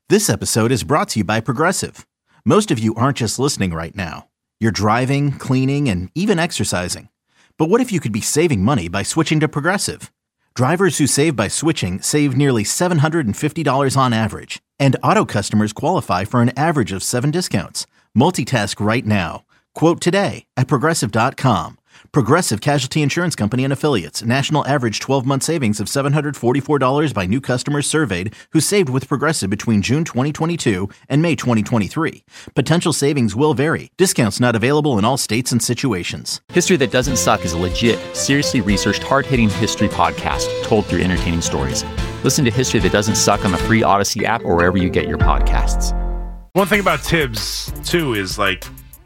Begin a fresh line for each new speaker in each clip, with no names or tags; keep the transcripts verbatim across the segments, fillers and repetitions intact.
This episode is brought to you by Progressive. Most of you aren't just listening right now. You're driving, cleaning, and even exercising. But what if you could be saving money by switching to Progressive? Drivers who save by switching save nearly seven hundred fifty dollars on average. And auto customers qualify for an average of seven discounts. Multitask right now. Quote today at Progressive dot com. Progressive Casualty Insurance Company and Affiliates. National average twelve-month savings of seven hundred forty-four dollars by new customers surveyed who saved with Progressive between June twenty twenty-two and May twenty twenty-three. Potential savings will vary. Discounts not available in all states and situations.
History That Doesn't Suck is a legit, seriously researched, hard-hitting history podcast told through entertaining stories. Listen to History That Doesn't Suck on the free Odyssey app or wherever you get your podcasts.
One thing about Tibbs, too, is like,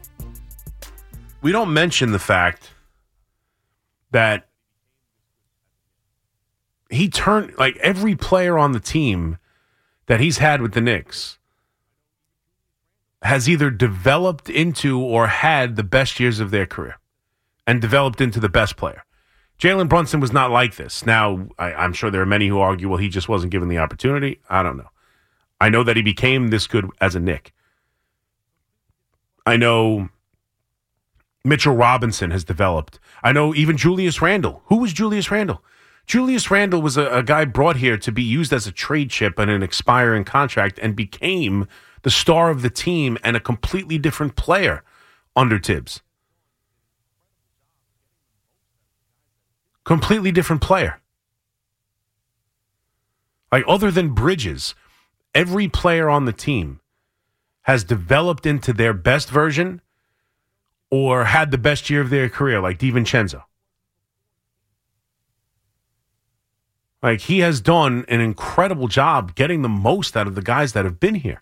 we don't mention the fact that he turned, like, every player on the team that he's had with the Knicks has either developed into or had the best years of their career and developed into the best player. Jalen Brunson was not like this. Now, I, I'm sure there are many who argue, well, he just wasn't given the opportunity. I don't know. I know that he became this good as a Knick. I know Mitchell Robinson has developed. I know even Julius Randle. Who was Julius Randle? Julius Randle was a, a guy brought here to be used as a trade chip in an expiring contract and became the star of the team and a completely different player under Tibbs. Completely different player. Like, other than Bridges, every player on the team has developed into their best version or had the best year of their career, like DiVincenzo. Like, he has done an incredible job getting the most out of the guys that have been here.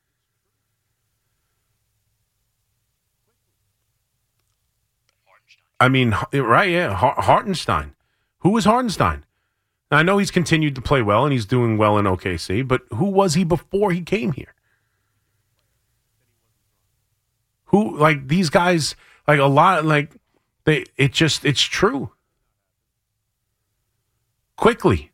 I mean, right, yeah, Hartenstein. Who was Hartenstein? Now, I know he's continued to play well, and he's doing well in O K C, but who was he before he came here? Who, like, these guys, like, a lot, like, they, it just, it's true. Quickly.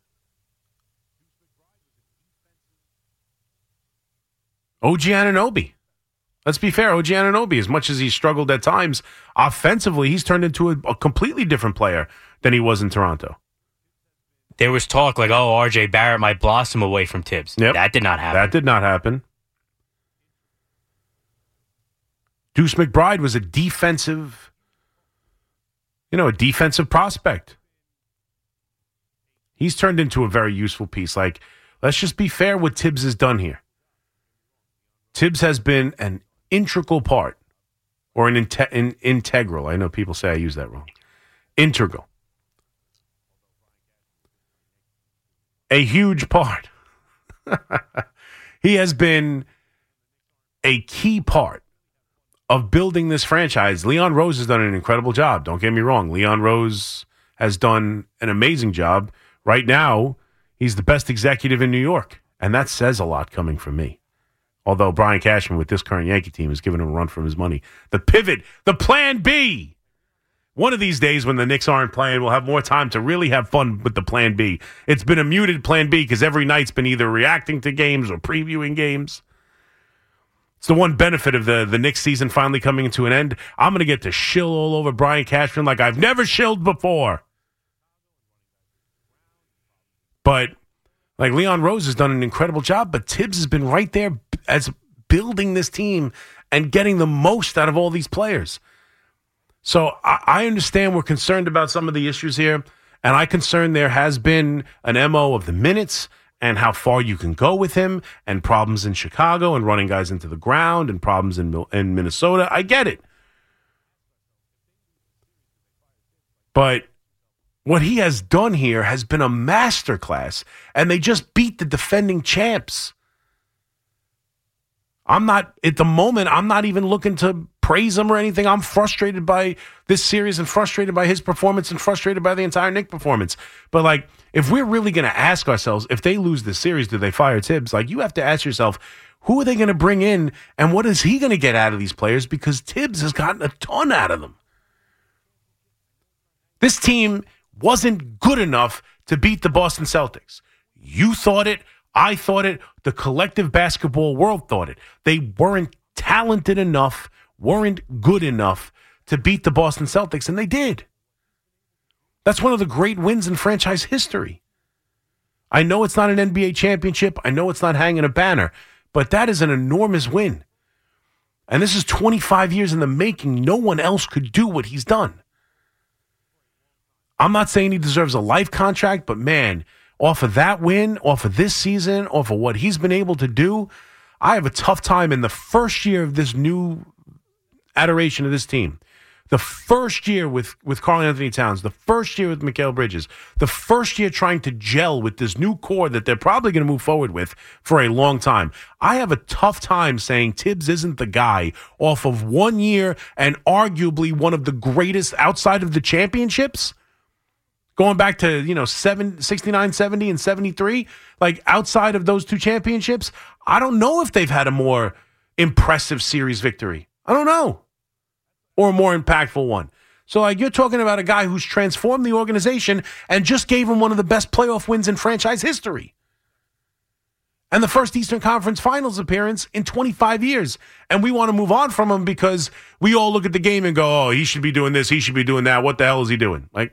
O G Anunoby. Let's be fair, O G Anunoby, as much as he struggled at times, offensively, he's turned into a, a completely different player than he was in Toronto.
There was talk like, oh, R J Barrett might blossom away from Tibbs.
Yep.
That did not happen.
That did not happen. Deuce McBride was a defensive, you know, a defensive prospect. He's turned into a very useful piece. Like, let's just be fair what Tibbs has done here. Tibbs has been an integral part, or an inte- in, integral. I know people say I use that wrong. Integral. A huge part. He has been a key part of building this franchise. Leon Rose has done an incredible job. Don't get me wrong. Leon Rose has done an amazing job. Right now, he's the best executive in New York, and that says a lot coming from me. Although Brian Cashman with this current Yankee team has given him a run for his money. The pivot, the plan B. One of these days when the Knicks aren't playing, we'll have more time to really have fun with the plan B. It's been a muted plan B because every night's been either reacting to games or previewing games. It's the one benefit of the, the Knicks season finally coming to an end. I'm going to get to shill all over Brian Cashman like I've never shilled before. But, like, Leon Rose has done an incredible job, but Tibbs has been right there as building this team and getting the most out of all these players. So I, I understand we're concerned about some of the issues here, and I concern there has been an M O of the minutes and how far you can go with him, and problems in Chicago and running guys into the ground and problems in, in Minnesota. I get it. But what he has done here has been a masterclass, and they just beat the defending champs. I'm not, at the moment, I'm not even looking to praise him or anything. I'm frustrated by this series and frustrated by his performance and frustrated by the entire Knick performance. But, like, if we're really going to ask ourselves, if they lose this series, do they fire Tibbs? Like, you have to ask yourself, who are they going to bring in and what is he going to get out of these players? Because Tibbs has gotten a ton out of them. This team wasn't good enough to beat the Boston Celtics. You thought it. I thought it. The collective basketball world thought it. They weren't talented enough, weren't good enough to beat the Boston Celtics, and they did. That's one of the great wins in franchise history. I know it's not an N B A championship. I know it's not hanging a banner, but that is an enormous win. And this is twenty-five years in the making. No one else could do what he's done. I'm not saying he deserves a life contract, but man, off of that win, off of this season, off of what he's been able to do, I have a tough time in the first year of this new adoration of this team. The first year with, with Karl Anthony Towns, the first year with Mikal Bridges, the first year trying to gel with this new core that they're probably going to move forward with for a long time. I have a tough time saying Tibbs isn't the guy off of one year and arguably one of the greatest outside of the championships. Going back to, you know, seven, sixty-nine, seventy, and seventy-three, like outside of those two championships, I don't know if they've had a more impressive series victory. I don't know. Or a more impactful one. So, like, you're talking about a guy who's transformed the organization and just gave him one of the best playoff wins in franchise history. And the first Eastern Conference Finals appearance in twenty-five years. And we want to move on from him because we all look at the game and go, oh, he should be doing this, he should be doing that. What the hell is he doing? Like,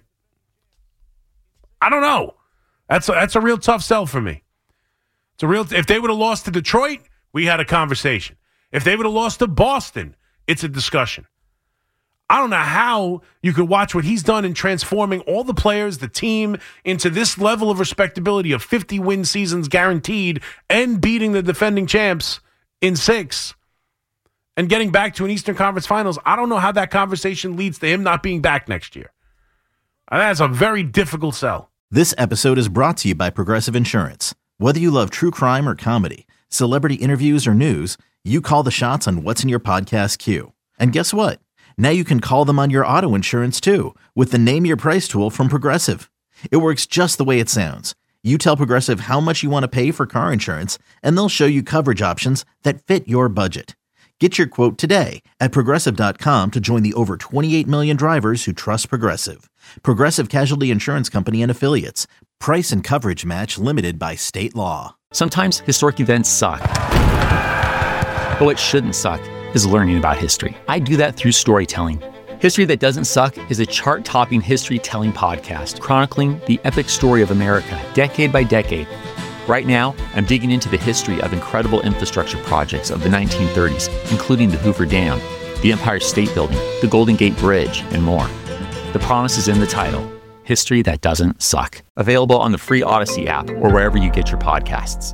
I don't know. That's a, that's a real tough sell for me. It's a real. If they would have lost to Detroit, we had a conversation. If they would have lost to Boston, it's a discussion. I don't know how you could watch what he's done in transforming all the players, the team, into this level of respectability of fifty-win seasons guaranteed and beating the defending champs in six and getting back to an Eastern Conference Finals. I don't know how that conversation leads to him not being back next year. That's a very difficult sell.
This episode is brought to you by Progressive Insurance. Whether you love true crime or comedy, celebrity interviews or news, you call the shots on what's in your podcast queue. And guess what? Now you can call them on your auto insurance too with the Name Your Price tool from Progressive. It works just the way it sounds. You tell Progressive how much you want to pay for car insurance, and they'll show you coverage options that fit your budget. Get your quote today at Progressive dot com to join the over twenty-eight million drivers who trust Progressive. Progressive Casualty Insurance Company and Affiliates. Price and coverage match limited by state law.
Sometimes historic events suck. But what shouldn't suck is learning about history. I do that through storytelling. History That Doesn't Suck is a chart-topping history-telling podcast chronicling the epic story of America, decade by decade. Right now, I'm digging into the history of incredible infrastructure projects of the nineteen thirties, including the Hoover Dam, the Empire State Building, the Golden Gate Bridge, and more. The promise is in the title, History That Doesn't Suck. Available on the free Odyssey app or wherever you get your podcasts.